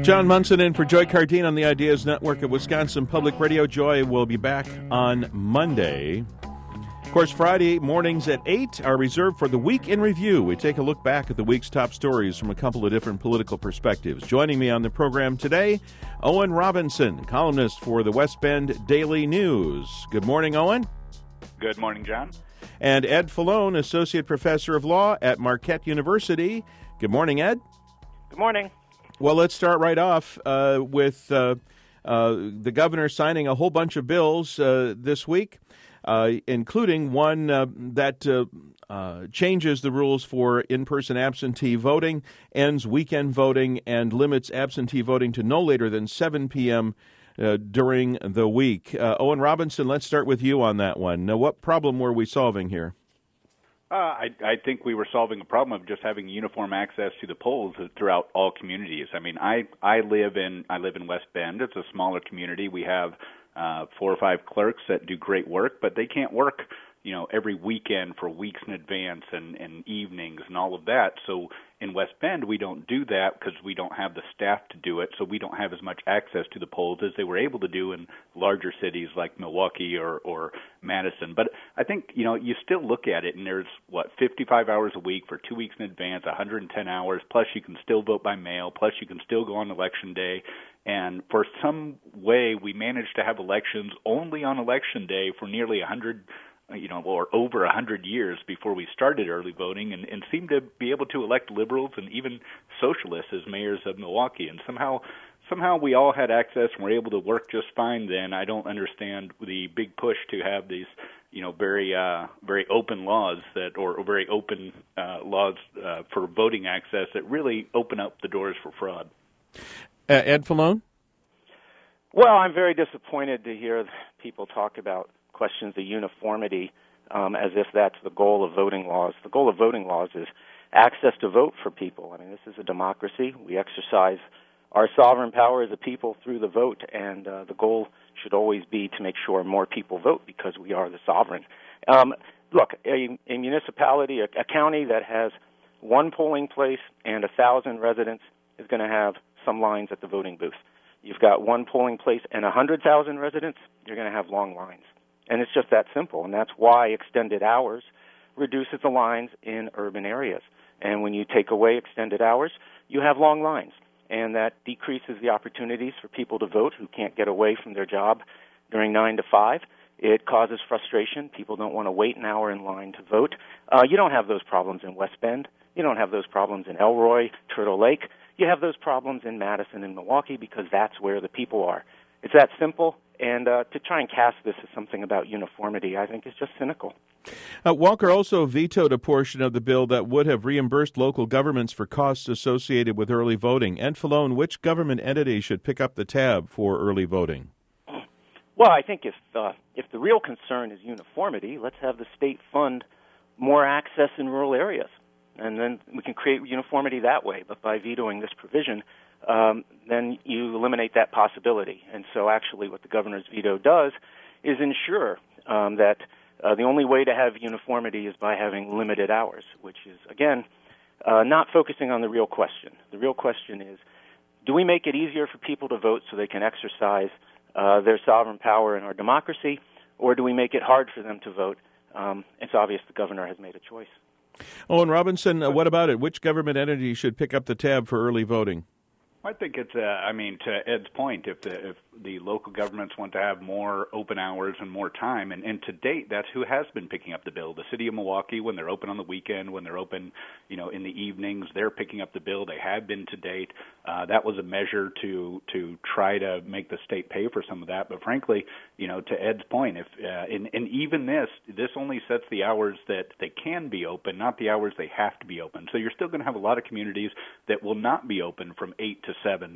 John Munson in for Joy Cardine on the Ideas Network at Wisconsin Public Radio. Joy will be back on Monday. Of course, Friday mornings at 8 are reserved for the Week in Review. We take a look back at the week's top stories from a couple of different political perspectives. Joining me on the program today, Owen Robinson, columnist for the West Bend Daily News. Good morning, Owen. Good morning, John. And Ed Falone, associate professor of law at Marquette University. Good morning, Ed. Good morning. Well, let's start right off with the governor signing a whole bunch of bills this week, including one that changes the rules for in-person absentee voting, ends weekend voting, and limits absentee voting to no later than 7 p.m. During the week. Owen Robinson, let's start with you on that one. Now, what problem were we solving here? I think we were solving a problem of just having uniform access to the polls throughout all communities. I mean, I live in West Bend. It's a smaller community. We have 4 or 5 clerks that do great work, but they can't work, every weekend for weeks in advance and evenings and all of that. So in West Bend, we don't do that because we don't have the staff to do it, so we don't have as much access to the polls as they were able to do in larger cities like Milwaukee or Madison. But I think, you still look at it, and there's, 55 hours a week for 2 weeks in advance, 110 hours, plus you can still vote by mail, plus you can still go on Election Day. And for some way, we managed to have elections only on Election Day for nearly 100 or over 100 years before we started early voting, and seemed to be able to elect liberals and even socialists as mayors of Milwaukee. And somehow we all had access and were able to work just fine then. I don't understand the big push to have these, very open laws or very open laws for voting access that really open up the doors for fraud. Ed Falone? Well, I'm very disappointed to hear people talk about questions of uniformity as if that's the goal of voting laws. The goal of voting laws is access to vote for people. I mean, this is a democracy. We exercise our sovereign power as a people through the vote, and the goal should always be to make sure more people vote because we are the sovereign. Look, a municipality, a county that has one polling place and 1,000 residents is going to have some lines at the voting booth. You've got one polling place and 100,000 residents, you're going to have long lines. And it's just that simple, and that's why extended hours reduces the lines in urban areas. And when you take away extended hours, you have long lines, and that decreases the opportunities for people to vote who can't get away from their job during 9 to 5. It causes frustration. People don't want to wait an hour in line to vote. You don't have those problems in West Bend. You don't have those problems in Elroy, Turtle Lake. You have those problems in Madison and Milwaukee because that's where the people are. It's that simple. And to try and cast this as something about uniformity, I think is just cynical. Walker also vetoed a portion of the bill that would have reimbursed local governments for costs associated with early voting. Ed Falone, which government entity should pick up the tab for early voting? Well, I think if the real concern is uniformity, let's have the state fund more access in rural areas. And then we can create uniformity that way. But by vetoing this provision, then you eliminate that possibility. And so actually what the governor's veto does is ensure that the only way to have uniformity is by having limited hours, which is, again, not focusing on the real question. The real question is, do we make it easier for people to vote so they can exercise their sovereign power in our democracy, or do we make it hard for them to vote? It's obvious the governor has made a choice. Owen Robinson, what about it? Which government entity should pick up the tab for early voting? I think it's, to Ed's point, if the local governments want to have more open hours and more time, and to date, that's who has been picking up the bill. The city of Milwaukee, when they're open on the weekend, when they're open, in the evenings, they're picking up the bill. They have been to date. That was a measure to try to make the state pay for some of that. But frankly, to Ed's point, and even this only sets the hours that they can be open, not the hours they have to be open. So you're still going to have a lot of communities that will not be open from 8 to 7,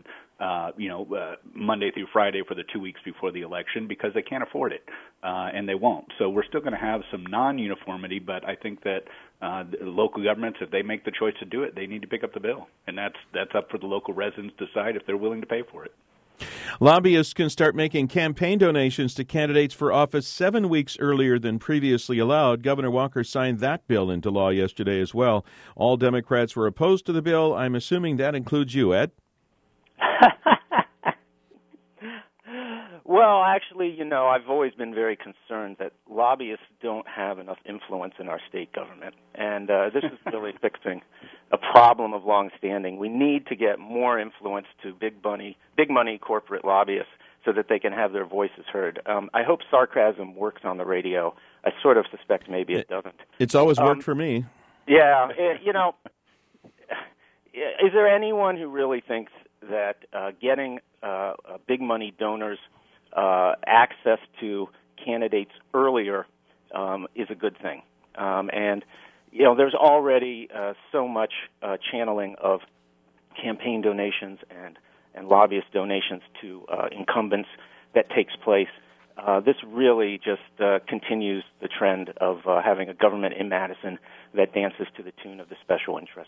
Monday through Friday for the 2 weeks before the election because they can't afford it, and they won't. So we're still going to have some non-uniformity, but I think that local governments, if they make the choice to do it, they need to pick up the bill, and that's up for the local residents to decide if they're willing to pay for it. Lobbyists can start making campaign donations to candidates for office 7 weeks earlier than previously allowed. Governor Walker signed that bill into law yesterday as well. All Democrats were opposed to the bill. I'm assuming that includes you, Ed? Well, actually, I've always been very concerned that lobbyists don't have enough influence in our state government, and this is really fixing a problem of long standing. We need to get more influence to big money corporate lobbyists so that they can have their voices heard. I hope sarcasm works on the radio. I sort of suspect maybe it doesn't. It's always worked for me. Yeah, is there anyone who really thinks that getting big money donors access to candidates earlier is a good thing? And there's already so much channeling of campaign donations and lobbyist donations to incumbents that takes place. This really just continues the trend of having a government in Madison that dances to the tune of the special interests.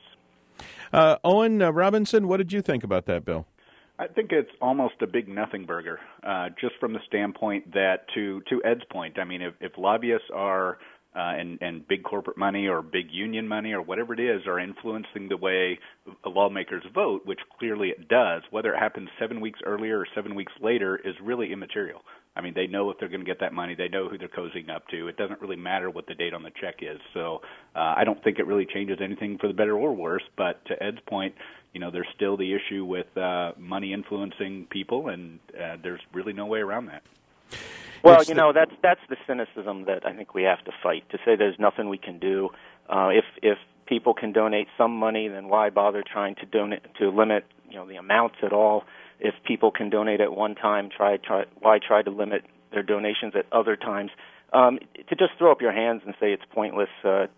Owen Robinson, what did you think about that bill? I think it's almost a big nothing burger, just from the standpoint that, to Ed's point, I mean, if lobbyists are and big corporate money or big union money or whatever it is are influencing the way lawmakers vote, which clearly it does, whether it happens 7 weeks earlier or 7 weeks later is really immaterial. I mean, they know if they're going to get that money. They know who they're cozying up to. It doesn't really matter what the date on the check is. So I don't think it really changes anything for the better or worse. But to Ed's point, there's still the issue with money influencing people, and there's really no way around that. Well, that's the cynicism that I think we have to fight, to say there's nothing we can do. If people can donate some money, then why bother trying to limit the amounts at all? If people can donate at one time, why try to limit their donations at other times? To just throw up your hands and say it's pointless,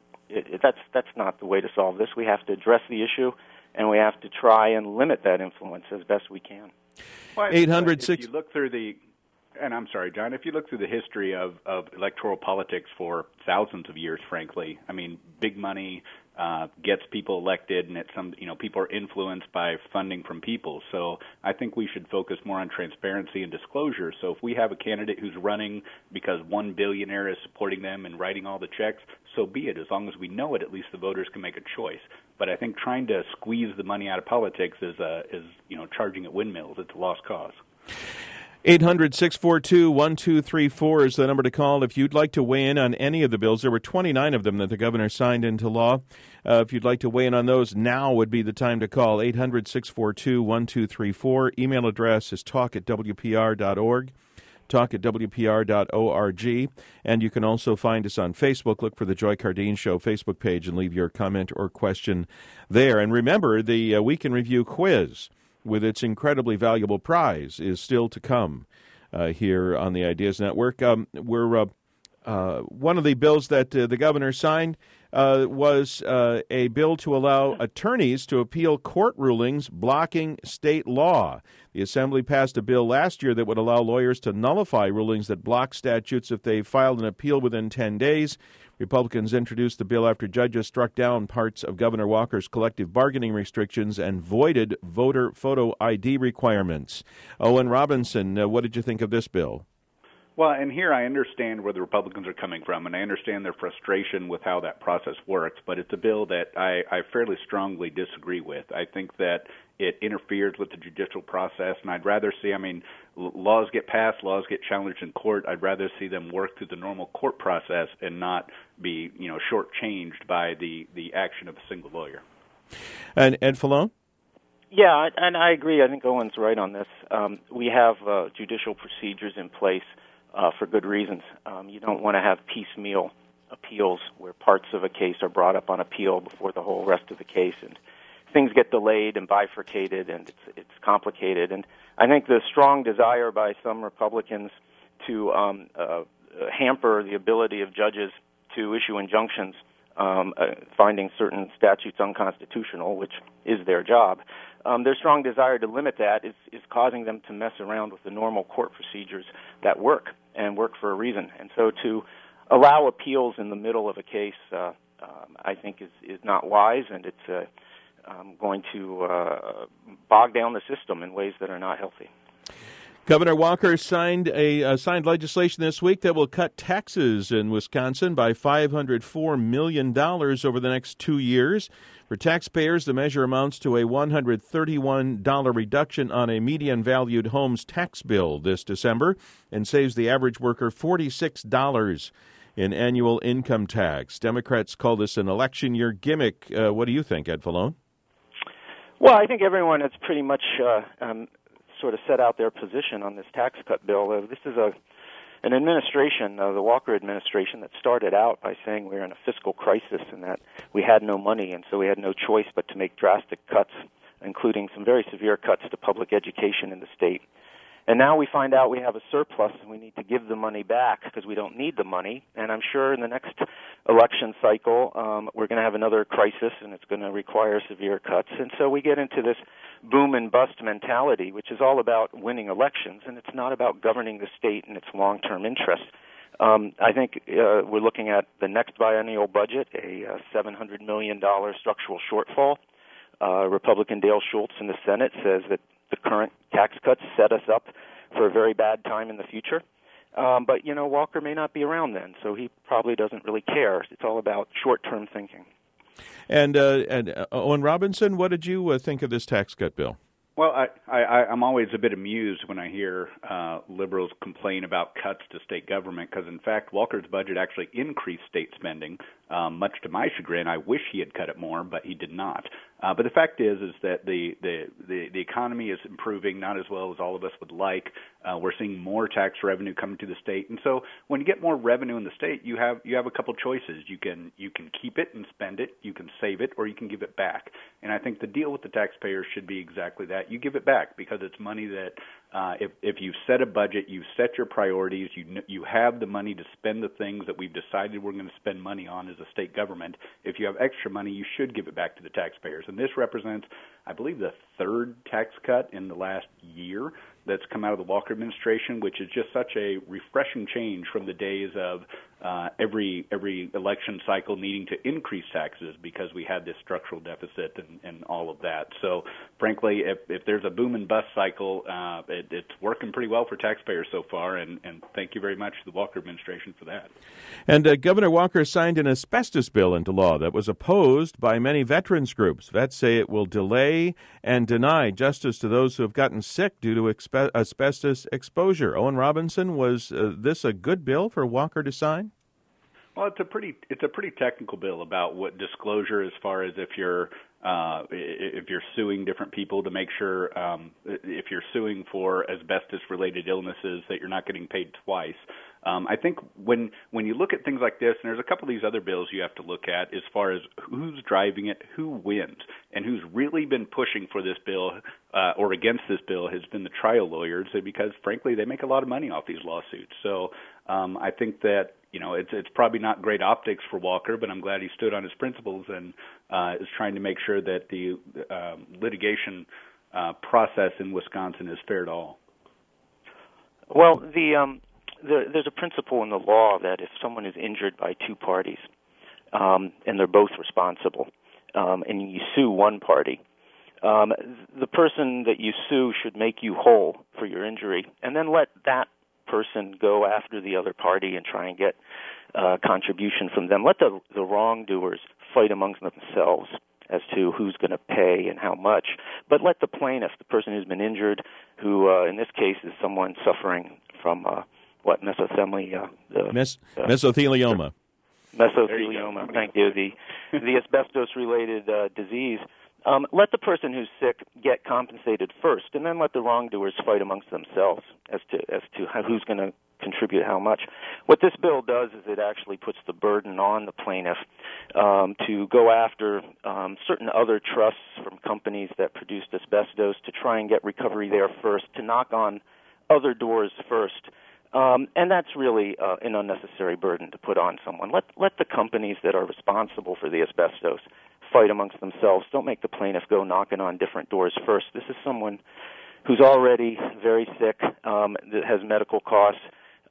that's not the way to solve this. We have to address the issue, and we have to try and limit that influence as best we can. Well, 800-6... If you look through and I'm sorry, John, if you look through the history of electoral politics for thousands of years, frankly, I mean, big money gets people elected, and people are influenced by funding from people. So I think we should focus more on transparency and disclosure. So if we have a candidate who's running because one billionaire is supporting them and writing all the checks, so be it. As long as we know it, at least the voters can make a choice. But I think trying to squeeze the money out of politics is charging at windmills. It's a lost cause. 800-642-1234 is the number to call if you'd like to weigh in on any of the bills. There were 29 of them that the governor signed into law. If you'd like to weigh in on those, now would be the time to call. 800-642-1234. Email address is talk@wpr.org, talk@wpr.org. And you can also find us on Facebook. Look for the Joy Cardeen Show Facebook page and leave your comment or question there. And remember, the Week in Review quiz with its incredibly valuable prize is still to come here on the Ideas Network. One of the bills that the governor signed was a bill to allow attorneys to appeal court rulings blocking state law. The Assembly passed a bill last year that would allow lawyers to nullify rulings that block statutes if they filed an appeal within 10 days. Republicans introduced the bill after judges struck down parts of Governor Walker's collective bargaining restrictions and voided voter photo ID requirements. Owen Robinson, what did you think of this bill? Well, and here I understand where the Republicans are coming from, and I understand their frustration with how that process works, but it's a bill that I fairly strongly disagree with. I think that it interferes with the judicial process, and I'd rather see, laws get passed, laws get challenged in court. I'd rather see them work through the normal court process and not be, shortchanged by the action of a single lawyer. And Ed Fallone? Yeah, and I agree. I think Owen's right on this. We have judicial procedures in place for good reasons. You don't want to have piecemeal appeals where parts of a case are brought up on appeal before the whole rest of the case, and things get delayed and bifurcated, and it's complicated. And I think the strong desire by some Republicans to hamper the ability of judges to issue injunctions finding certain statutes unconstitutional, which is their job, their strong desire to limit that is causing them to mess around with the normal court procedures that work and work for a reason. And so to allow appeals in the middle of a case, I think is not wise, and it's going to bog down the system in ways that are not healthy. Governor Walker signed legislation this week that will cut taxes in Wisconsin by $504 million over the next 2 years. For taxpayers, the measure amounts to a $131 reduction on a median-valued home's tax bill this December and saves the average worker $46 in annual income tax. Democrats call this an election year gimmick. What do you think, Ed Falone? Well, I think everyone has pretty much sort of set out their position on this tax cut bill. This is an administration, the Walker administration, that started out by saying we were in a fiscal crisis and that we had no money, and so we had no choice but to make drastic cuts, including some very severe cuts to public education in the state. And now we find out we have a surplus and we need to give the money back because we don't need the money. And I'm sure in the next election cycle we're going to have another crisis and it's going to require severe cuts. And so we get into this boom and bust mentality, which is all about winning elections, and it's not about governing the state and its long-term interests. I think we're looking at the next biennial budget, a $700 million structural shortfall. Republican Dale Schultz in the Senate says that the current tax cuts set us up for a very bad time in the future. But, Walker may not be around then, so he probably doesn't really care. It's all about short-term thinking. And Owen Robinson, what did you think of this tax cut bill? Well, I'm always a bit amused when I hear liberals complain about cuts to state government because, in fact, Walker's budget actually increased state spending, much to my chagrin. I wish he had cut it more, but he did not. But the fact is that the economy is improving not as well as all of us would like. We're seeing more tax revenue coming to the state, and so when you get more revenue in the state, you have a couple choices. You can keep it and spend it, you can save it, or you can give it back. And I think the deal with the taxpayers should be exactly that. You give it back because it's money that if you've set a budget, you've set your priorities, you have the money to spend the things that we've decided we're going to spend money on as a state government. If you have extra money, you should give it back to the taxpayers. And this represents, I believe, the third tax cut in the last year that's come out of the Walker administration, which is just such a refreshing change from the days of every election cycle needing to increase taxes because we had this structural deficit and all of that. So, frankly, if there's a boom and bust cycle, it's working pretty well for taxpayers so far, and thank you very much to the Walker administration for that. And Governor Walker signed an asbestos bill into law that was opposed by many veterans groups. Vets say it will delay and deny justice to those who have gotten sick due to asbestos exposure. Owen Robinson, was this a good bill for Walker to sign? Well, it's a pretty technical bill about what disclosure as far as if you're suing different people to make sure if you're suing for asbestos-related illnesses that you're not getting paid twice. I think when you look at things like this, and there's a couple of these other bills you have to look at as far as who's driving it, who wins, and who's really been pushing for this bill or against this bill has been the trial lawyers because, frankly, they make a lot of money off these lawsuits. So I think that it's probably not great optics for Walker, but I'm glad he stood on his principles and is trying to make sure that the litigation process in Wisconsin is fair to all. Well, there's a principle in the law that if someone is injured by two parties and they're both responsible, and you sue one party, the person that you sue should make you whole for your injury, and then let that person go after the other party and try and get contribution from them. Let the wrongdoers fight amongst themselves as to who's going to pay and how much, but let the plaintiff, the person who's been injured, who in this case is someone suffering from mesothelioma. Mesothelioma. Mesothelioma. Thank you. The asbestos-related disease. Let the person who's sick get compensated first, and then let the wrongdoers fight amongst themselves as to who's going to contribute how much. What this bill does is it actually puts the burden on the plaintiff to go after certain other trusts from companies that produced asbestos to try and get recovery there first, to knock on other doors first. And that's really an unnecessary burden to put on someone. Let the companies that are responsible for the asbestos fight amongst themselves. Don't make the plaintiff go knocking on different doors first. This is someone who's already very sick, that has medical costs.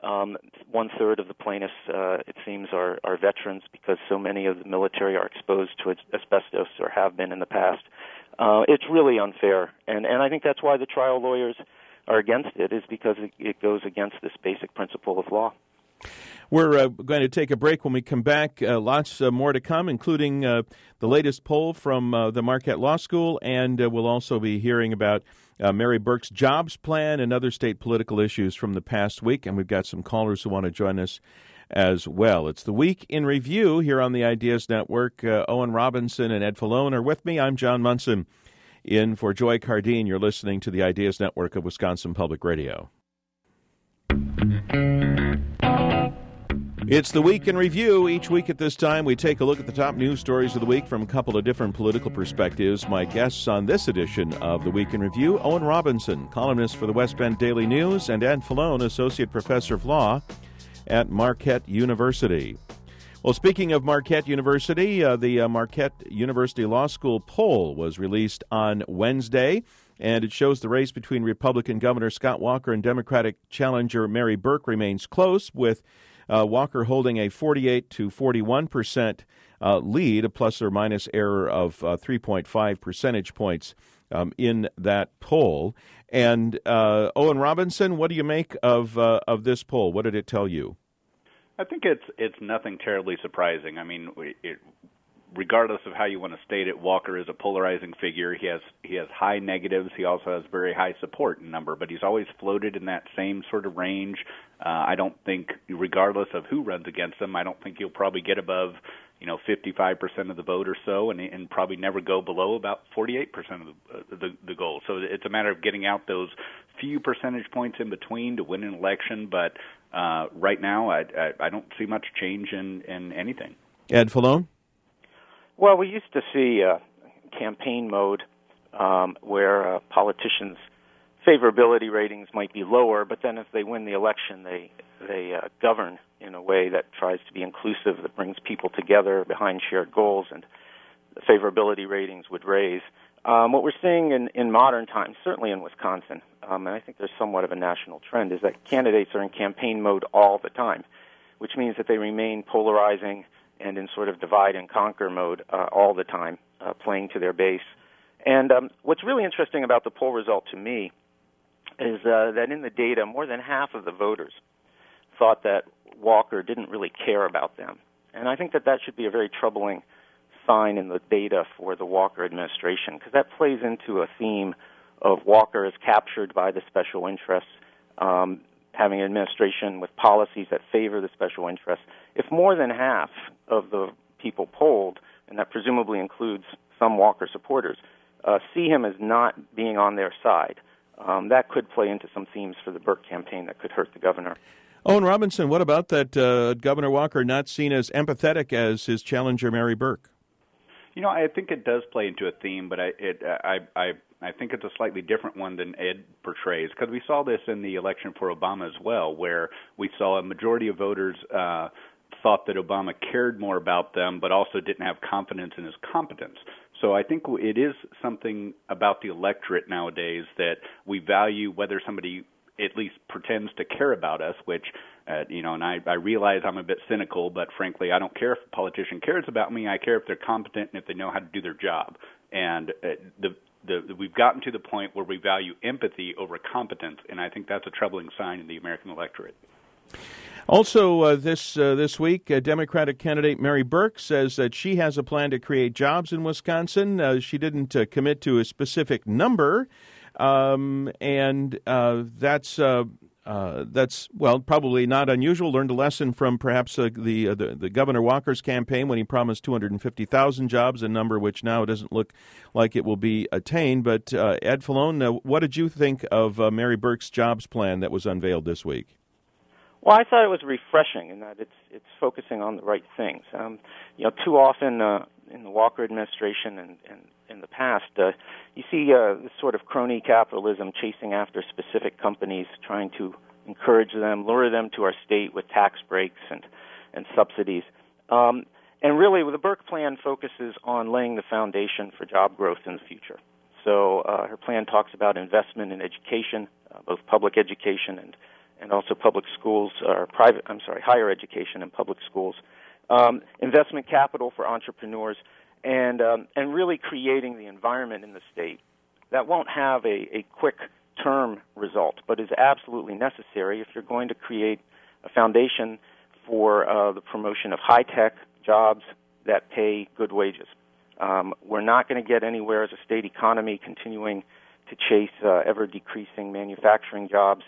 1/3 of the plaintiffs, it seems, are veterans because so many of the military are exposed to asbestos or have been in the past. It's really unfair, and I think that's why the trial lawyers are against it is because it goes against this basic principle of law. We're going to take a break. When we come back, lots more to come, including the latest poll from the Marquette Law School, and we'll also be hearing about Mary Burke's jobs plan and other state political issues from the past week, and we've got some callers who want to join us as well. It's the Week in Review here on the Ideas Network. Owen Robinson and Ed Falone are with me. I'm John Munson, in for Joy Cardine. You're listening to the Ideas Network of Wisconsin Public Radio. It's the Week in Review. Each week at this time, we take a look at the top news stories of the week from a couple of different political perspectives. My guests on this edition of the Week in Review, Owen Robinson, columnist for the West Bend Daily News, and Ed Falone, associate professor of law at Marquette University. Well, speaking of Marquette University, the Marquette University Law School poll was released on Wednesday, and it shows the race between Republican Governor Scott Walker and Democratic challenger Mary Burke remains close, with Walker holding a 48 to 41% lead, a plus or minus error of 3.5 percentage points in that poll. And Owen Robinson, what do you make of this poll? What did it tell you? I think it's nothing terribly surprising. I mean, regardless of how you want to state it, Walker is a polarizing figure. He has high negatives. He also has very high support number, but he's always floated in that same sort of range. I don't think, regardless of who runs against him, I don't think he'll probably get above 55% of the vote or so, and probably never go below about 48% of the goal. So it's a matter of getting out those few percentage points in between to win an election. But right now, I don't see much change in anything. Ed Falone? Well, we used to see campaign mode where politicians' favorability ratings might be lower, but then if they win the election, they govern in a way that tries to be inclusive, that brings people together behind shared goals, and the favorability ratings would raise. What we're seeing in modern times, certainly in Wisconsin, and I think there's somewhat of a national trend, is that candidates are in campaign mode all the time, which means that they remain polarizing and in sort of divide and conquer mode all the time, playing to their base. And what's really interesting about the poll result to me is that in the data, more than half of the voters thought that Walker didn't really care about them. And I think that should be a very troubling sign in the data for the Walker administration, because that plays into a theme of Walker is captured by the special interests, having an administration with policies that favor the special interests. If more than half of the people polled, and that presumably includes some Walker supporters, see him as not being on their side, that could play into some themes for the Burke campaign that could hurt the governor. Owen Robinson, what about that Governor Walker not seen as empathetic as his challenger Mary Burke? I think it does play into a theme, but I think it's a slightly different one than Ed portrays, because we saw this in the election for Obama as well, where we saw a majority of voters thought that Obama cared more about them, but also didn't have confidence in his competence. So I think it is something about the electorate nowadays that we value whether somebody at least pretends to care about us, which, and I realize I'm a bit cynical, but frankly, I don't care if a politician cares about me. I care if they're competent and if they know how to do their job. And we've gotten to the point where we value empathy over competence, and I think that's a troubling sign in the American electorate. Also, this week, Democratic candidate Mary Burke says that she has a plan to create jobs in Wisconsin. She didn't commit to a specific number, and that's probably not unusual. Learned a lesson from perhaps the Governor Walker's campaign when he promised 250,000 jobs, a number which now doesn't look like it will be attained. But Ed Falone, what did you think of Mary Burke's jobs plan that was unveiled this week? Well, I thought it was refreshing in that it's focusing on the right things. Too often in the Walker administration and in the past, you see this sort of crony capitalism chasing after specific companies, trying to encourage them, lure them to our state with tax breaks and subsidies. And really, the Burke plan focuses on laying the foundation for job growth in the future. So her plan talks about investment in education, both public education and also public schools, or higher education and public schools, investment capital for entrepreneurs, and really creating the environment in the state that won't have a quick short-term result, but is absolutely necessary if you're going to create a foundation for the promotion of high-tech jobs that pay good wages. We're not going to get anywhere as a state economy continuing to chase ever-decreasing manufacturing jobs.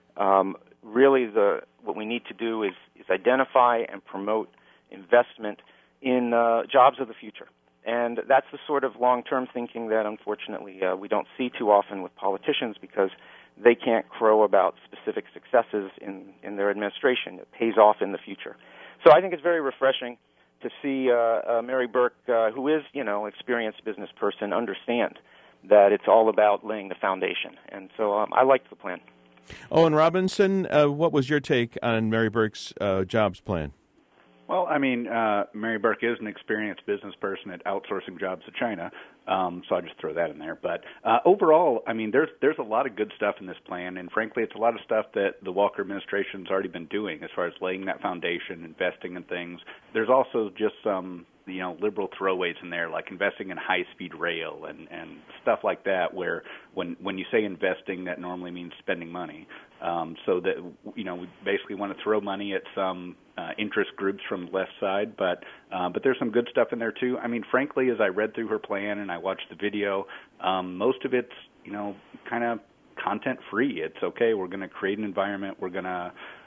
Really, what we need to do is identify and promote investment in jobs of the future. And that's the sort of long-term thinking that, unfortunately, we don't see too often with politicians because they can't crow about specific successes in their administration. It pays off in the future. So I think it's very refreshing to see Mary Burke, who is, experienced business person, understand that it's all about laying the foundation. And so I liked the plan. Owen Robinson, what was your take on Mary Burke's jobs plan? Well, I mean, Mary Burke is an experienced business person at outsourcing jobs to China, so I'll just throw that in there. But overall, I mean, there's a lot of good stuff in this plan, and frankly, it's a lot of stuff that the Walker administration's already been doing as far as laying that foundation, investing in things. There's also just some, liberal throwaways in there, like investing in high-speed rail and stuff like that, where when you say investing, that normally means spending money. So that, we basically want to throw money at some interest groups from the left side, but there's some good stuff in there too. I mean, frankly, as I read through her plan and I watched the video, most of it's, kind of content free. It's okay. We're going to create an environment. We're going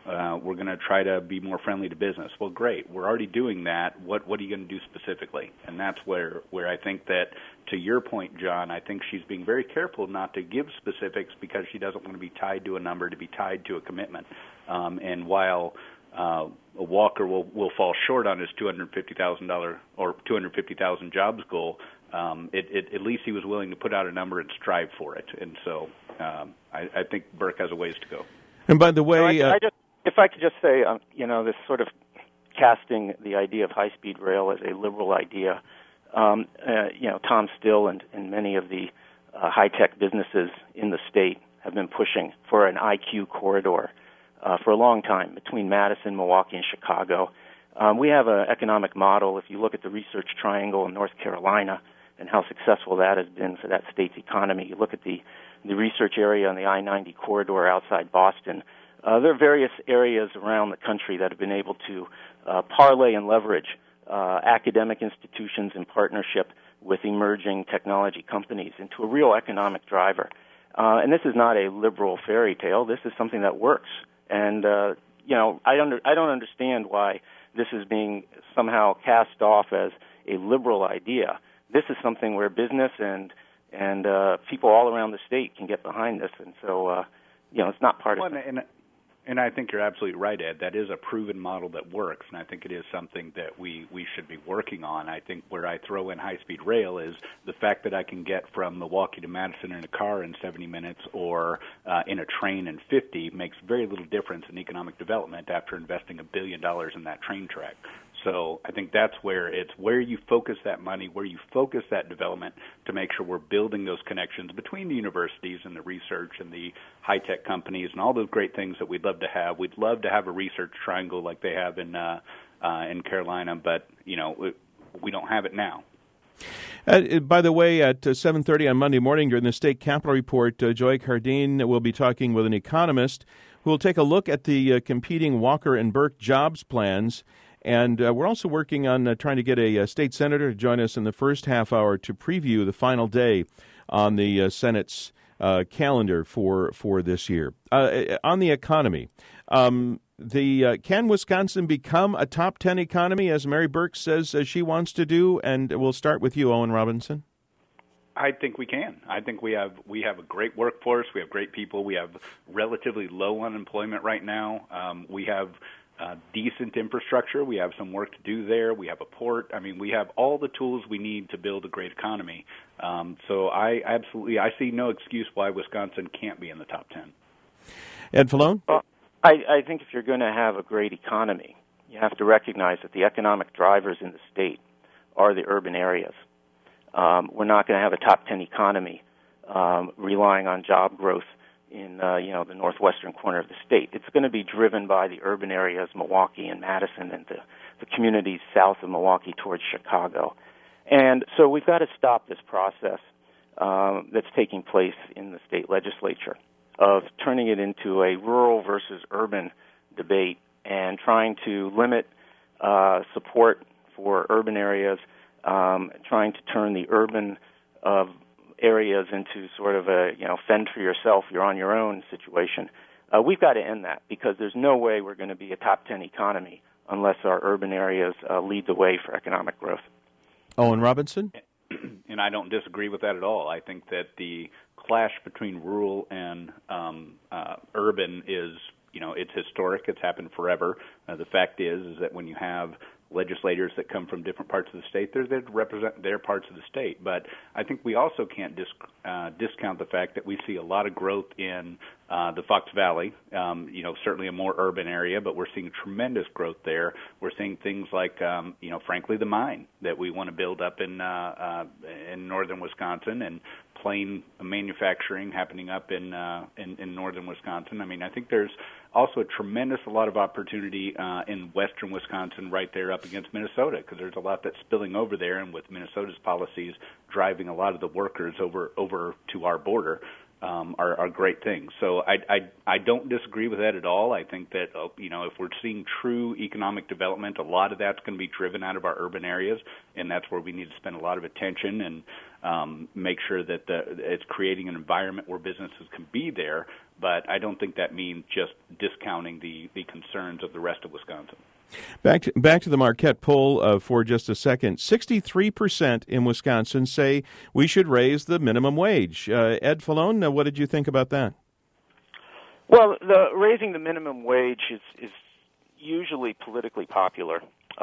to try to be more friendly to business. Well, great. We're already doing that. What are you going to do specifically? And that's where I think that, to your point, John, I think she's being very careful not to give specifics because she doesn't want to be tied to a number, to be tied to a commitment. And while Walker will fall short on his $250,000 or 250,000 jobs goal, at least he was willing to put out a number and strive for it. And so I think Burke has a ways to go. And by the way, if I could just say, this sort of casting the idea of high-speed rail as a liberal idea, Tom Still and many of the high-tech businesses in the state have been pushing for an IQ corridor for a long time between Madison, Milwaukee, and Chicago. We have an economic model. If you look at the Research Triangle in North Carolina and how successful that has been for that state's economy, you look at the research area on the I-90 corridor outside Boston. There are various areas around the country that have been able to parlay and leverage academic institutions in partnership with emerging technology companies into a real economic driver. And this is not a liberal fairy tale. This is something that works. And, I don't understand why this is being somehow cast off as a liberal idea. This is something where business and people all around the state can get behind this. And so, it's not partisan. Well, and I think you're absolutely right, Ed. That is a proven model that works, and I think it is something that we should be working on. I think where I throw in high-speed rail is the fact that I can get from Milwaukee to Madison in a car in 70 minutes or in a train in 50 makes very little difference in economic development after investing $1 billion in that train track. So I think that's where it's where you focus that money, where you focus that development to make sure we're building those connections between the universities and the research and the high-tech companies and all those great things that we'd love to have. We'd love to have a research triangle like they have in Carolina, but, we don't have it now. By the way, at 7:30 on Monday morning during the State Capitol Report, Joy Cardine will be talking with an economist who will take a look at the competing Walker and Burke jobs plans. And we're also working on trying to get a state senator to join us in the first half hour to preview the final day on the Senate's calendar for this year. On the economy, can Wisconsin become a top 10 economy, as Mary Burke says she wants to do? And we'll start with you, Owen Robinson. I think we can. I think we have a great workforce. We have great people. We have relatively low unemployment right now. We have decent infrastructure. We have some work to do there. We have a port. I mean, we have all the tools we need to build a great economy. So I see no excuse why Wisconsin can't be in the top 10. Ed Falone? Well, I think if you're going to have a great economy, you have to recognize that the economic drivers in the state are the urban areas. We're not going to have a top 10 economy relying on job growth in the northwestern corner of the state. It's going to be driven by the urban areas, Milwaukee and Madison, and the communities south of Milwaukee towards Chicago. And so we've got to stop this process that's taking place in the state legislature. of turning it into a rural versus urban debate and trying to limit support for urban areas, trying to turn the urban areas into sort of a, fend for yourself, you're on your own situation. We've got to end that, because there's no way we're going to be a top 10 economy unless our urban areas lead the way for economic growth. Owen Robinson? And I don't disagree with that at all. I think that the clash between rural and urban is, it's historic. It's happened forever. The fact is that when you have legislators that come from different parts of the state, they're there to represent their parts of the state. But I think we also can't discount the fact that we see a lot of growth in the Fox Valley, certainly a more urban area, but we're seeing tremendous growth there. We're seeing things like, frankly, the mine that we want to build up in northern Wisconsin, and plane manufacturing happening up in northern Wisconsin. I mean, I think there's also a lot of opportunity in western Wisconsin, right there up against Minnesota, because there's a lot that's spilling over there, and with Minnesota's policies driving a lot of the workers over to our border. Are great things. So I don't disagree with that at all. I think that, if we're seeing true economic development, a lot of that's going to be driven out of our urban areas, and that's where we need to spend a lot of attention and make sure that it's creating an environment where businesses can be there. But I don't think that means just discounting the concerns of the rest of Wisconsin. Back to the Marquette poll for just a second. 63% in Wisconsin say we should raise the minimum wage. Ed Fallone, what did you think about that? Well, raising the minimum wage is usually politically popular,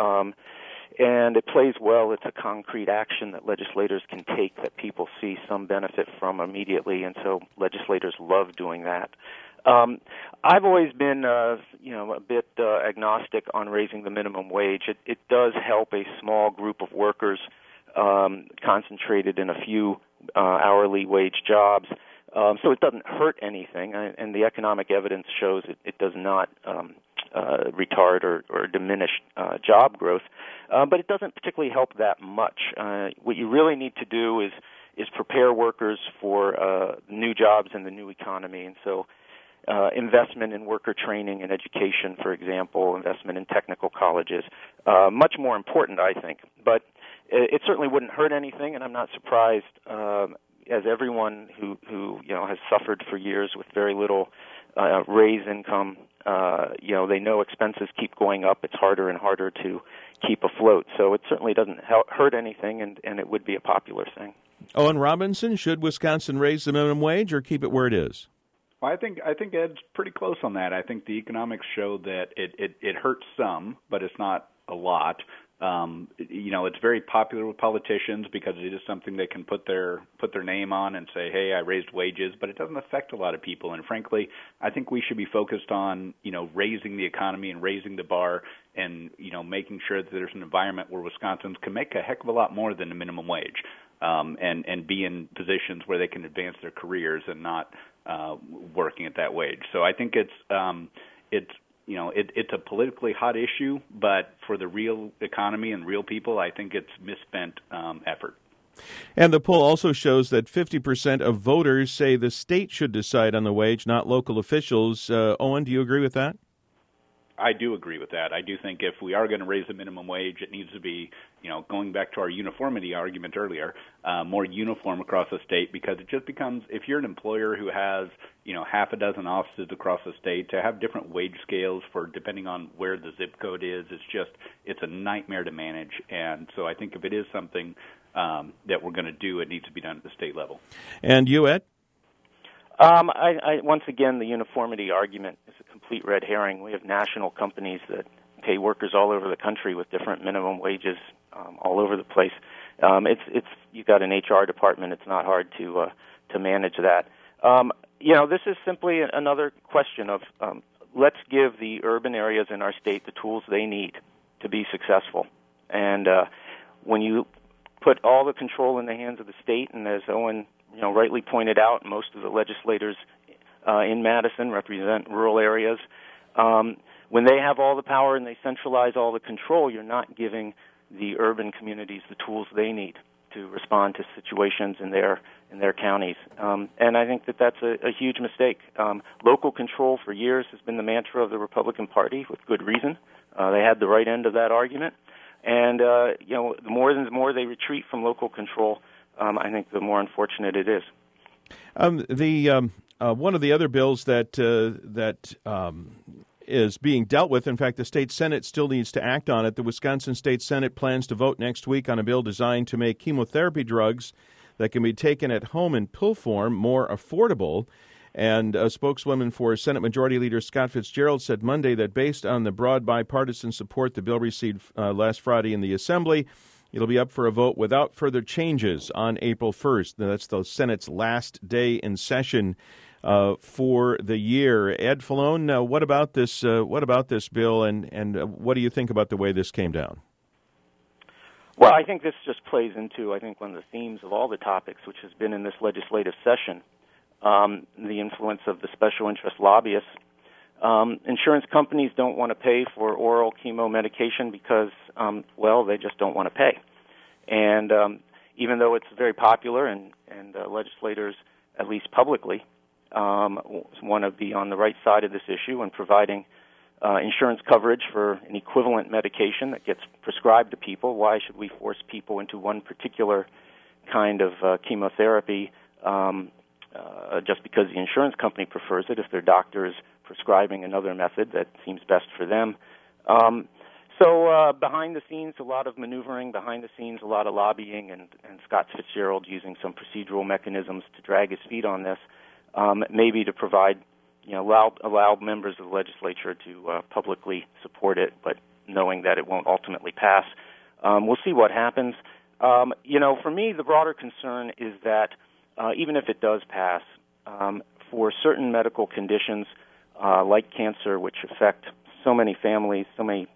and it plays well. It's a concrete action that legislators can take that people see some benefit from immediately, and so legislators love doing that. I've always been, a bit agnostic on raising the minimum wage. It does help a small group of workers concentrated in a few hourly wage jobs. So it doesn't hurt anything, and the economic evidence shows it does not retard or diminish job growth. But it doesn't particularly help that much. What you really need to do is prepare workers for new jobs in the new economy, and so investment in worker training and education, for example, investment in technical colleges, much more important, I think. But it certainly wouldn't hurt anything, and I'm not surprised, as everyone who has suffered for years with very little raise income, they know expenses keep going up. It's harder and harder to keep afloat. So it certainly doesn't hurt anything, and it would be a popular thing. Owen Robinson, should Wisconsin raise the minimum wage or keep it where it is? Well, I think Ed's pretty close on that. I think the economics show that it hurts some, but it's not a lot. It's very popular with politicians because it is something they can put their name on and say, hey, I raised wages, but it doesn't affect a lot of people. And frankly, I think we should be focused on, raising the economy and raising the bar and, making sure that there's an environment where Wisconsins can make a heck of a lot more than the minimum wage, and be in positions where they can advance their careers and not working at that wage. So I think it's a politically hot issue, but for the real economy and real people, I think it's misspent effort. And the poll also shows that 50% of voters say the state should decide on the wage, not local officials. Owen, do you agree with that? I do agree with that. I do think if we are going to raise the minimum wage, it needs to be, going back to our uniformity argument earlier, more uniform across the state, because it just becomes, if you're an employer who has, half a dozen offices across the state, to have different wage scales for depending on where the zip code is, it's a nightmare to manage. And so I think if it is something that we're going to do, it needs to be done at the state level. And you, Ed? I once again, the uniformity argument is a complete red herring. We have national companies that pay workers all over the country with different minimum wages all over the place. You've got an HR department. It's not hard to manage that. This is simply another question of let's give the urban areas in our state the tools they need to be successful. And when you put all the control in the hands of the state, and as Owen rightly pointed out, most of the legislators in Madison represent rural areas. When they have all the power and they centralize all the control, you're not giving the urban communities the tools they need to respond to situations in their counties. And I think that's a huge mistake. Local control for years has been the mantra of the Republican Party, with good reason. They had the right end of that argument. And, the more they retreat from local control, I think the more unfortunate it is. One of the other bills that is being dealt with, in fact, the state Senate still needs to act on it. The Wisconsin State Senate plans to vote next week on a bill designed to make chemotherapy drugs that can be taken at home in pill form more affordable. And a spokeswoman for Senate Majority Leader Scott Fitzgerald said Monday that based on the broad bipartisan support the bill received last Friday in the Assembly, it'll be up for a vote without further changes on April 1st. That's the Senate's last day in session for the year. Ed Falone, what about this? What about this bill, and what do you think about the way this came down? Well, I think this just plays into, one of the themes of all the topics, which has been in this legislative session, the influence of the special interest lobbyists. Insurance companies don't want to pay for oral chemo medication because, they just don't want to pay. And even though it's very popular and legislators, at least publicly, want to be on the right side of this issue and providing insurance coverage for an equivalent medication that gets prescribed to people. Why should we force people into one particular kind of chemotherapy just because the insurance company prefers it if their doctor is prescribing another method that seems best for them? So behind the scenes, a lot of maneuvering, behind the scenes, a lot of lobbying, and Scott Fitzgerald using some procedural mechanisms to drag his feet on this, maybe to provide, allow members of the legislature to publicly support it, but knowing that it won't ultimately pass. We'll see what happens. For me, the broader concern is that even if it does pass, for certain medical conditions like cancer, which affect so many families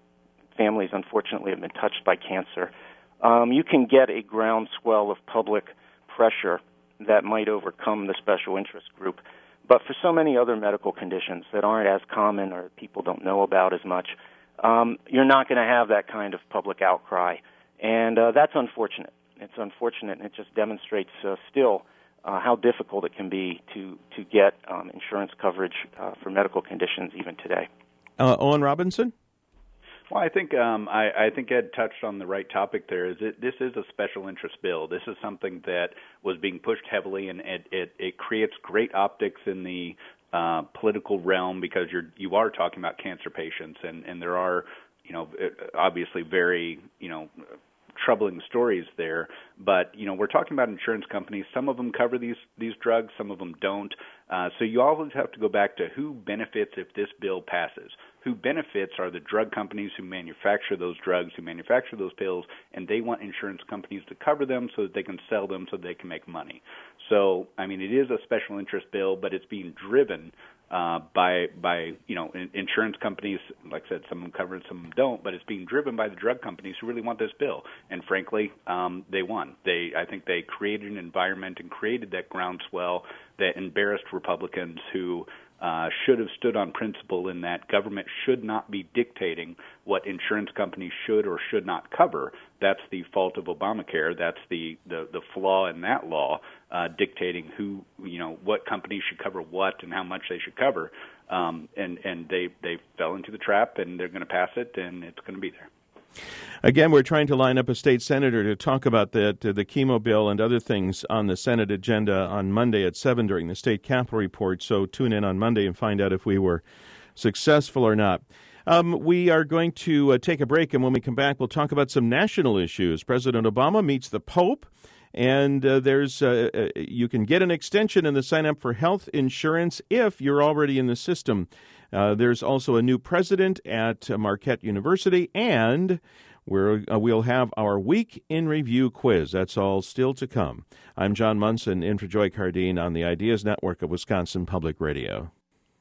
unfortunately have been touched by cancer, you can get a groundswell of public pressure that might overcome the special interest group. But for so many other medical conditions that aren't as common or people don't know about as much, you're not going to have that kind of public outcry. And that's unfortunate. It's unfortunate, and it just demonstrates still how difficult it can be to get insurance coverage for medical conditions even today. Owen Robinson? Well, I think Ed touched on the right topic there. This is a special interest bill. This is something that was being pushed heavily, and it creates great optics in the political realm because you are talking about cancer patients, and there are obviously very troubling stories there. But we're talking about insurance companies. Some of them cover these drugs, some of them don't. So you always have to go back to who benefits if this bill passes. Who benefits are the drug companies who manufacture those drugs, who manufacture those pills, and they want insurance companies to cover them so that they can sell them so they can make money. So, it is a special interest bill, but it's being driven by insurance companies. Like I said, some of them cover it, some of them don't, but it's being driven by the drug companies who really want this bill. And frankly, they won. I think they created an environment and created that groundswell that embarrassed Republicans who should have stood on principle in that government should not be dictating what insurance companies should or should not cover. That's the fault of Obamacare. That's the flaw in that law, dictating what companies should cover what and how much they should cover. And they fell into the trap, and they're going to pass it, and it's going to be there. Again, we're trying to line up a state senator to talk about the chemo bill and other things on the Senate agenda on Monday at 7 during the State Capitol Report. So tune in on Monday and find out if we were successful or not. We are going to take a break, and when we come back, we'll talk about some national issues. President Obama meets the Pope, and you can get an extension in the sign-up for health insurance if you're already in the system. There's also a new president at Marquette University, and we'll have our Week in Review quiz. That's all still to come. I'm John Munson, in for Joy Cardine on the Ideas Network of Wisconsin Public Radio.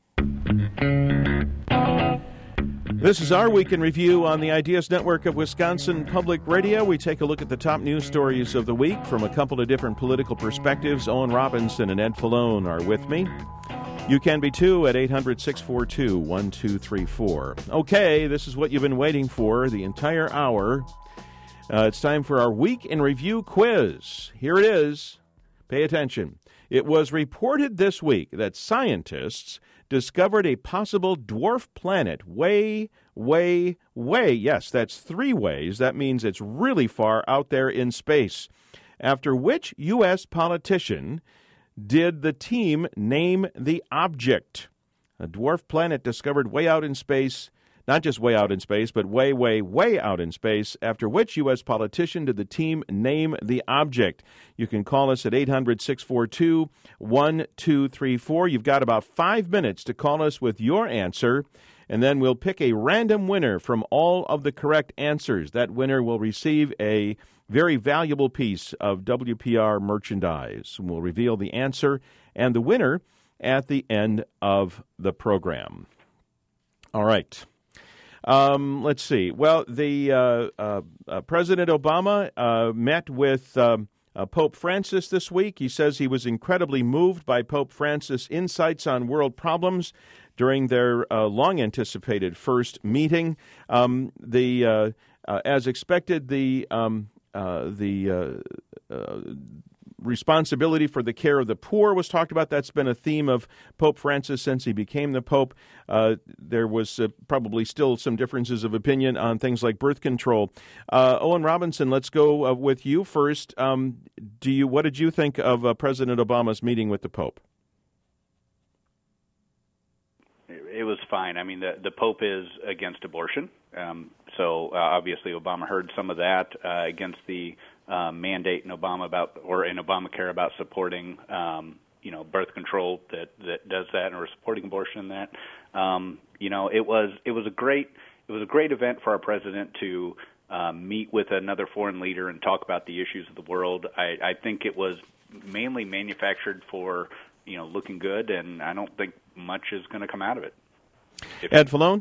This is our Week in Review on the Ideas Network of Wisconsin Public Radio. We take a look at the top news stories of the week from a couple of different political perspectives. Owen Robinson and Ed Falone are with me. You can be too at 800-642-1234. Okay, this is what you've been waiting for the entire hour. It's time for our Week in Review quiz. Here it is. Pay attention. It was reported this week that scientists discovered a possible dwarf planet way, yes, that's 3 ways. That means it's really far out there in space. After which U.S. politician did the team name the object? A dwarf planet discovered way out in space. Not just way out in space, but way out in space, after which U.S. politician did the team name the object? You can call us at 800-642-1234. You've got about 5 minutes to call us with your answer, and then we'll pick a random winner from all of the correct answers. That winner will receive a very valuable piece of WPR merchandise. We'll reveal the answer and the winner at the end of the program. All right. Let's see. Well, the President Obama met with Pope Francis this week. He says he was incredibly moved by Pope Francis' insights on world problems during their long-anticipated first meeting. As expected, the responsibility for the care of the poor was talked about. That's been a theme of Pope Francis since he became the Pope. There was probably still some differences of opinion on things like birth control. Owen Robinson, let's go with you first. What did you think of President Obama's meeting with the Pope? It was fine. I mean, the Pope is against abortion, so obviously Obama heard some of that against the mandate in Obamacare about supporting, birth control that does that, or supporting abortion in that. It was a great event for our president to meet with another foreign leader and talk about the issues of the world. I think it was mainly manufactured for looking good, and I don't think much is going to come out of it. Ed Falone?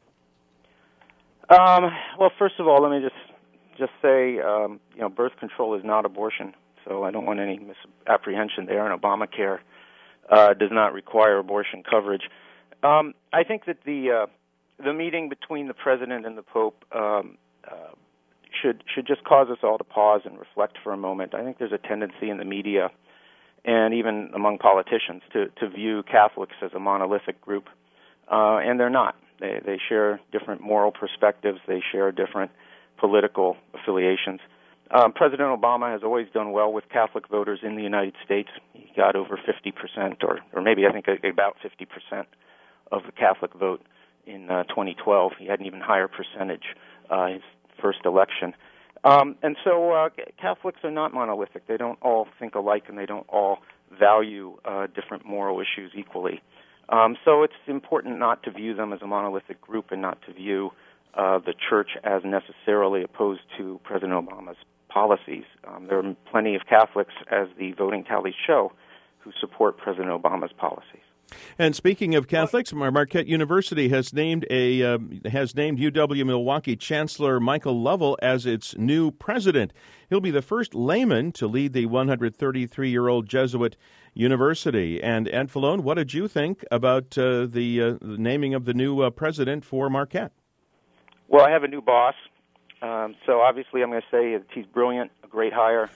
Well, first of all, let me just say, birth control is not abortion, so I don't want any misapprehension there, and Obamacare does not require abortion coverage. I think that the meeting between the President and the Pope should just cause us all to pause and reflect for a moment. I think there's a tendency in the media and even among politicians to view Catholics as a monolithic group, and they're not. They share different moral perspectives. They share different political affiliations. President Obama has always done well with Catholic voters in the United States. He got over 50%, or maybe I think about 50% of the Catholic vote in 2012. He had an even higher percentage his first election. And so Catholics are not monolithic. They don't all think alike, and they don't all value different moral issues equally. So it's important not to view them as a monolithic group and not to view the church as necessarily opposed to President Obama's policies. There are plenty of Catholics, as the voting tallies show, who support President Obama's policies. And speaking of Catholics, Marquette University has named UW Milwaukee Chancellor Michael Lovell as its new president. He'll be the first layman to lead the 133-year-old Jesuit university. And Ed Falone, what did you think about the naming of the new president for Marquette? Well, I have a new boss, so obviously I'm going to say that he's brilliant, a great hire.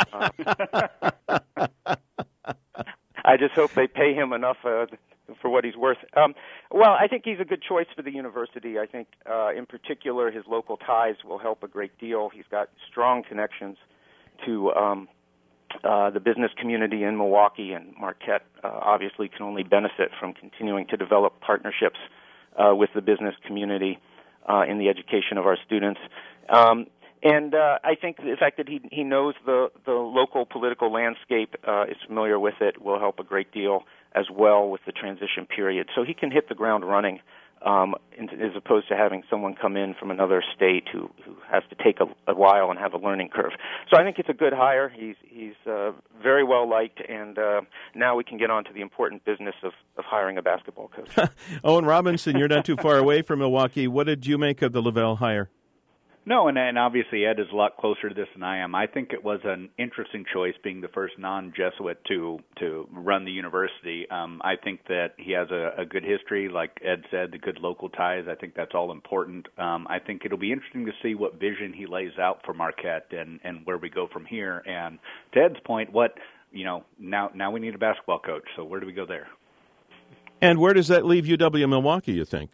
I just hope they pay him enough for what he's worth. Well, I think he's a good choice for the university. I think, in particular, his local ties will help a great deal. He's got strong connections to the business community in Milwaukee, and Marquette obviously can only benefit from continuing to develop partnerships with the business community in the education of our students. And I think the fact that he knows the local political landscape, is familiar with it, will help a great deal as well with the transition period. So he can hit the ground running, as opposed to having someone come in from another state who has to take a while and have a learning curve. So I think it's a good hire. He's very well liked, and now we can get on to the important business of hiring a basketball coach. Owen Robinson, you're not too far away from Milwaukee. What did you make of the Lovell hire? No, and obviously Ed is a lot closer to this than I am. I think it was an interesting choice being the first non-Jesuit to run the university. I think that he has a good history, like Ed said, the good local ties. I think that's all important. I think it'll be interesting to see what vision he lays out for Marquette and where we go from here. And to Ed's point, now we need a basketball coach, so where do we go there? And where does that leave UW-Milwaukee, you think?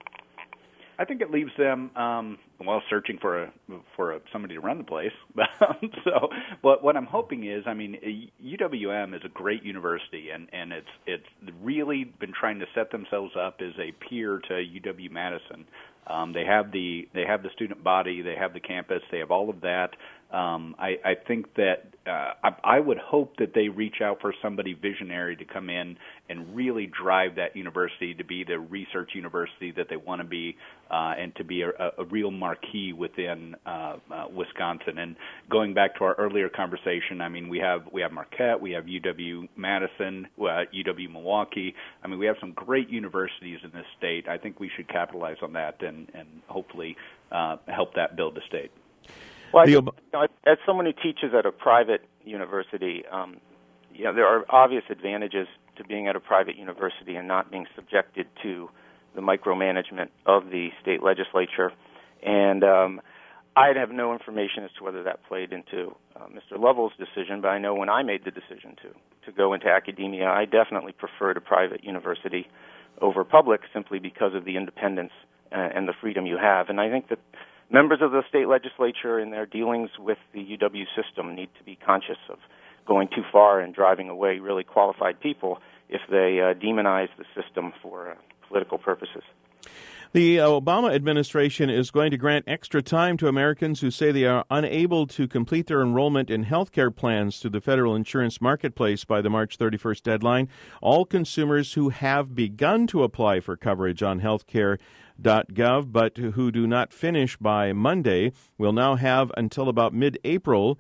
I think it leaves them searching for somebody to run the place. So what I'm hoping is, UWM is a great university, and it's really been trying to set themselves up as a peer to UW-Madison. They have the student body, they have the campus, they have all of that. I think that I would hope that they reach out for somebody visionary to come in and really drive that university to be the research university that they want to be, and to be a real marquee within Wisconsin. And going back to our earlier conversation, we have Marquette, we have UW-Madison, UW-Milwaukee. We have some great universities in this state. I think we should capitalize on that and hopefully help that build the state. Well, as someone who teaches at a private university, there are obvious advantages to being at a private university and not being subjected to the micromanagement of the state legislature. And I have no information as to whether that played into Mr. Lovell's decision, but I know when I made the decision to go into academia, I definitely preferred a private university over public simply because of the independence and the freedom you have. And I think that members of the state legislature in their dealings with the UW system need to be conscious of going too far and driving away really qualified people if they demonize the system for political purposes. The Obama administration is going to grant extra time to Americans who say they are unable to complete their enrollment in health care plans through the federal insurance marketplace by the March 31st deadline. All consumers who have begun to apply for coverage on healthcare.gov but who do not finish by Monday will now have until about mid-April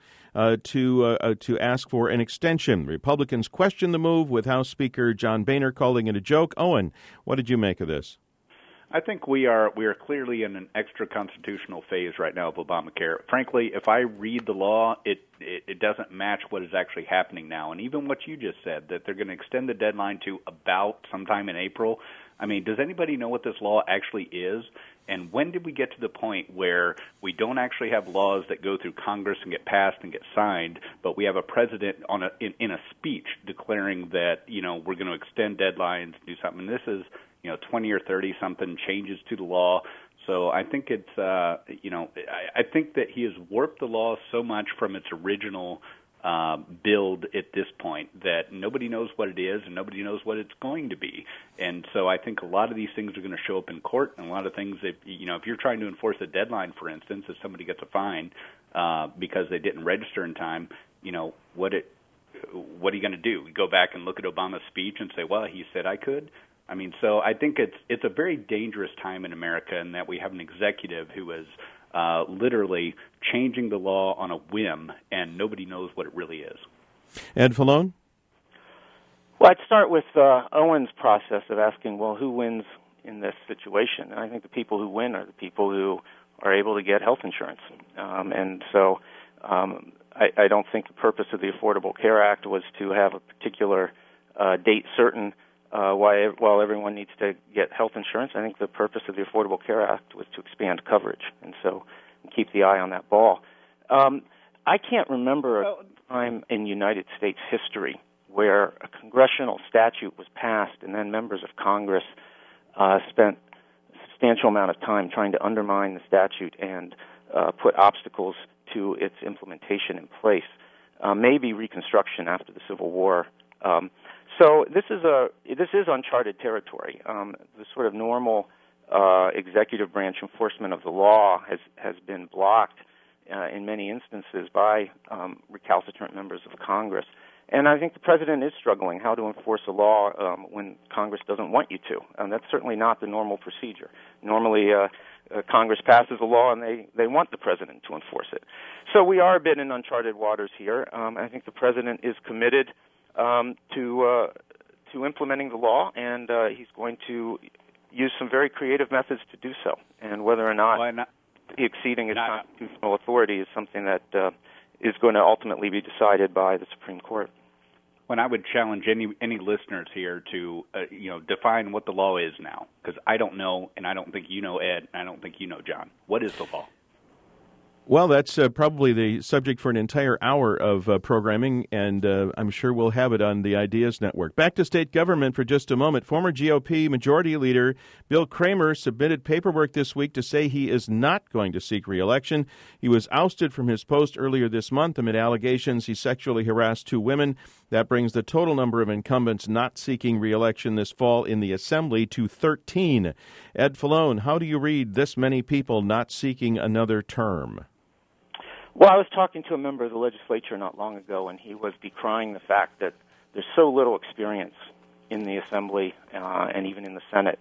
to ask for an extension. Republicans question the move, with House Speaker John Boehner calling it a joke. Owen, what did you make of this? I think we are clearly in an extra constitutional phase right now of Obamacare. Frankly, if I read the law, it doesn't match what is actually happening now. And even what you just said, that they're going to extend the deadline to about sometime in April. Does anybody know what this law actually is? And when did we get to the point where we don't actually have laws that go through Congress and get passed and get signed, but we have a president in a speech declaring that, we're going to extend deadlines, do something. This is 20 or 30 something changes to the law. So I think it's, I think that he has warped the law so much from its original build at this point that nobody knows what it is and nobody knows what it's going to be. And so I think a lot of these things are going to show up in court, and a lot of things that, if you're trying to enforce a deadline, for instance, if somebody gets a fine because they didn't register in time, what are you going to do? You go back and look at Obama's speech and say, well, he said I could? So I think it's a very dangerous time in America in that we have an executive who is literally changing the law on a whim, and nobody knows what it really is. Ed Falone? Well, I'd start with Owen's process of asking, well, who wins in this situation? And I think the people who win are the people who are able to get health insurance. And so I don't think the purpose of the Affordable Care Act was to have a particular date certain while everyone needs to get health insurance. I think the purpose of the Affordable Care Act was to expand coverage, and so keep the eye on that ball. I can't remember a time in United States history where a congressional statute was passed and then members of Congress spent a substantial amount of time trying to undermine the statute and put obstacles to its implementation in place. Maybe Reconstruction after the Civil War. So this is uncharted territory. The sort of normal executive branch enforcement of the law has been blocked in many instances by recalcitrant members of Congress. And I think the president is struggling how to enforce a law when Congress doesn't want you to. And that's certainly not the normal procedure. Normally, Congress passes a law and they want the president to enforce it. So we are a bit in uncharted waters here. I think the president is committed to implementing the law, and he's going to use some very creative methods to do so. And whether or not be exceeding its constitutional authority is something that is going to ultimately be decided by the Supreme Court. When I would challenge any listeners here to define what the law is now, because I don't know, and I don't think you know, Ed, and I don't think you know, John. What is the law? Well, that's probably the subject for an entire hour of programming, and I'm sure we'll have it on the Ideas Network. Back to state government for just a moment. Former GOP Majority Leader Bill Kramer submitted paperwork this week to say he is not going to seek re-election. He was ousted from his post earlier this month amid allegations he sexually harassed 2 women. That brings the total number of incumbents not seeking re-election this fall in the Assembly to 13. Ed Falone, how do you read this many people not seeking another term? Well, I was talking to a member of the legislature not long ago, and he was decrying the fact that there's so little experience in the Assembly and even in the Senate.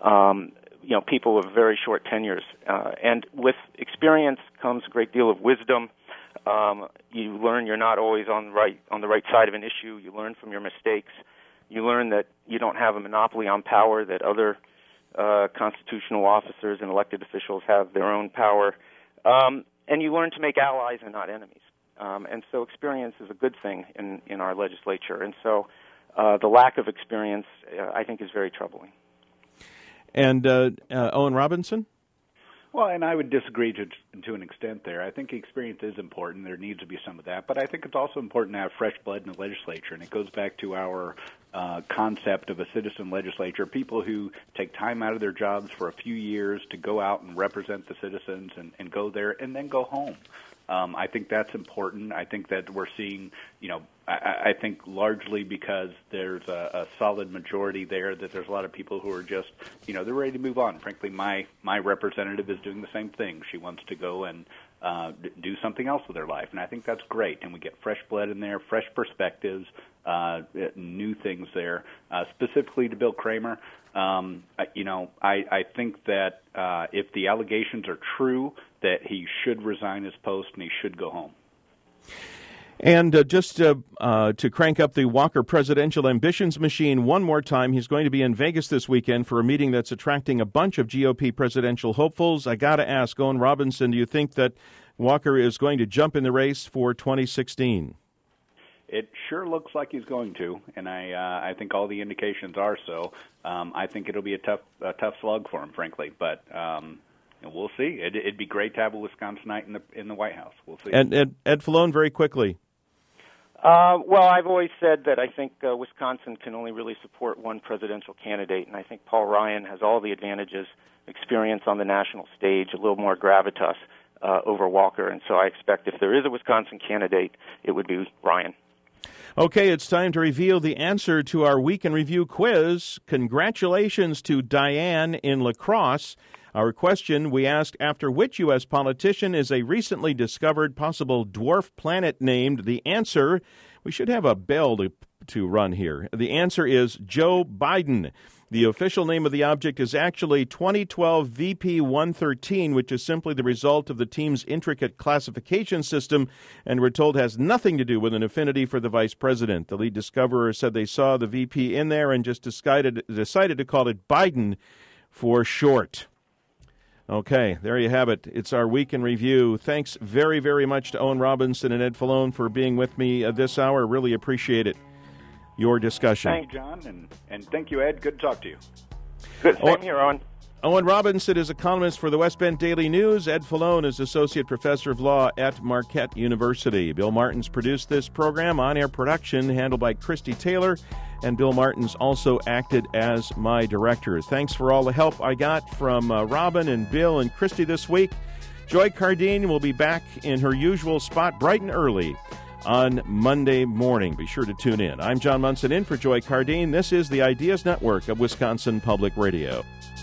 People with very short tenures. And with experience comes a great deal of wisdom. You learn you're not always on the right side of an issue. You learn from your mistakes. You learn that you don't have a monopoly on power, that other constitutional officers and elected officials have their own power. And you learn to make allies and not enemies. And so experience is a good thing in our legislature. And so the lack of experience, I think, is very troubling. And Owen Robinson? Well, and I would disagree to an extent there. I think experience is important. There needs to be some of that. But I think it's also important to have fresh blood in the legislature. And it goes back to our concept of a citizen legislature, people who take time out of their jobs for a few years to go out and represent the citizens and go there and then go home. I think that's important. I think that we're seeing, I think largely because there's a solid majority there, that there's a lot of people who are just, they're ready to move on. Frankly, my representative is doing the same thing. She wants to go and do something else with their life, and I think that's great. And we get fresh blood in there, fresh perspectives, new things there. Specifically to Bill Kramer, I think that if the allegations are true, that he should resign his post and he should go home. And just to crank up the Walker presidential ambitions machine one more time, he's going to be in Vegas this weekend for a meeting that's attracting a bunch of GOP presidential hopefuls. I got to ask, Owen Robinson, do you think that Walker is going to jump in the race for 2016? It sure looks like he's going to, and I think all the indications are so. I think it'll be a tough slug for him, frankly, but we'll see. It'd be great to have a Wisconsinite in the White House. We'll see. And Ed Falone, very quickly. Well, I've always said that I think Wisconsin can only really support one presidential candidate, and I think Paul Ryan has all the advantages, experience on the national stage, a little more gravitas over Walker, and so I expect if there is a Wisconsin candidate, it would be Ryan. Okay, it's time to reveal the answer to our Week in Review quiz. Congratulations to Diane in La Crosse. Our question, we asked, after which U.S. politician is a recently discovered possible dwarf planet named? The answer, we should have a bell to run here. The answer is Joe Biden. The official name of the object is actually 2012 VP-113, which is simply the result of the team's intricate classification system, and we're told has nothing to do with an affinity for the vice president. The lead discoverer said they saw the VP in there and just decided to call it Biden for short. Okay, there you have it. It's our Week in Review. Thanks very, very much to Owen Robinson and Ed Falone for being with me this hour. Really appreciate it. Your discussion. Thanks, John, and thank you, Ed. Good to talk to you. Good. Same here, Owen. Owen Robinson is a columnist for the West Bend Daily News. Ed Falone is Associate Professor of Law at Marquette University. Bill Martins produced this program, on-air production handled by Christy Taylor, and Bill Martins also acted as my director. Thanks for all the help I got from Robin and Bill and Christy this week. Joy Cardine will be back in her usual spot bright and early on Monday morning. Be sure to tune in. I'm John Munson in for Joy Cardine. This is the Ideas Network of Wisconsin Public Radio.